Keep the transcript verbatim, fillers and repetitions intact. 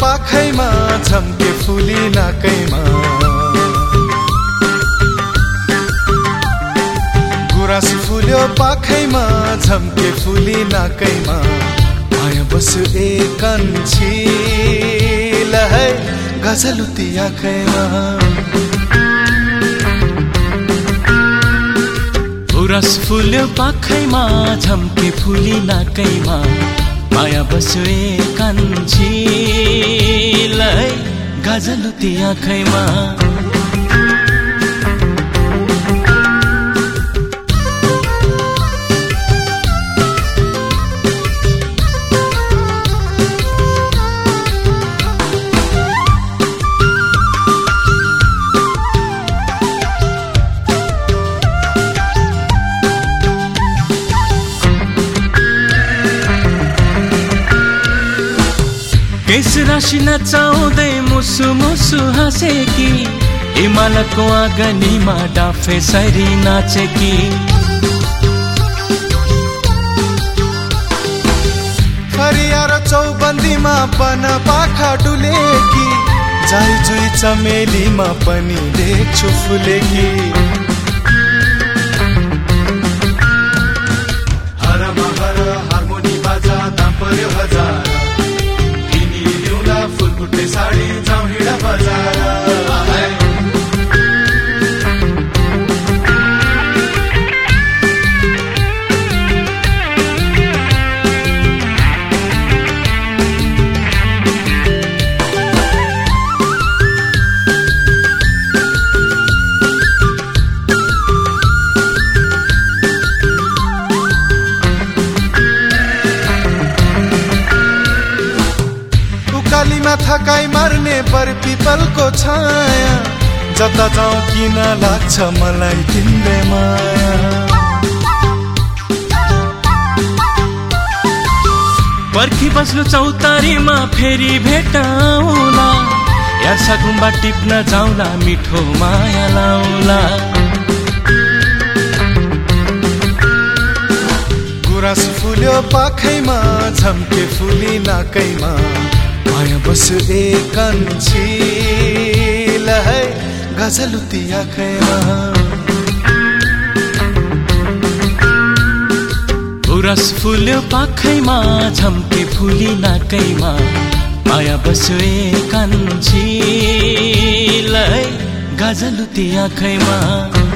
पाखैमा झम्के फुली नाकैमा गुराँस फुल्यो पाखैमा झम्के फुली नाकैमा माया बस्यो एकान्छी लहै गजलुती आँखैमा गुराँस फुल्यो पाखैमा झम्के फुली नाकैमा माया बस्यो एकान्छी लहै गजलुती आँखैमा केस राशि नचाउँदै मुसु मुसु हाँसेकी हिमालको आँगनीमा डाफे सरी नाचेकी फरिया र चौबन्दीमा पन पाखा डुलेकी जाइ जुई चमेलीमा पनि देख्छु फुलेकी हरमा हर हार्मोनी बाजा दाम पर्यो हजार फुलफुटे साडी जाउँ हिँडा बजार उकालीमा थकाइ मार्ने बर पिपलको छाया जता जाउँ किन लाग्छ मलाई तिम्रो माया पर्खी बस्नु चौतारीमा फेरि भेटाउला यार्सा गुम्बा टिप्न जाउँला मिठो माया लाउला गुराँस फुल्यो पाखैमा झम्के फुली नाकैमा माया बस्यो एकान्छी लहै गजलुती आँखैमा गुराँस फुल्यो पाखैमा झम्के फुली नाकैमा माया बस्यो एकान्छी लहै गजलुती आँखैमा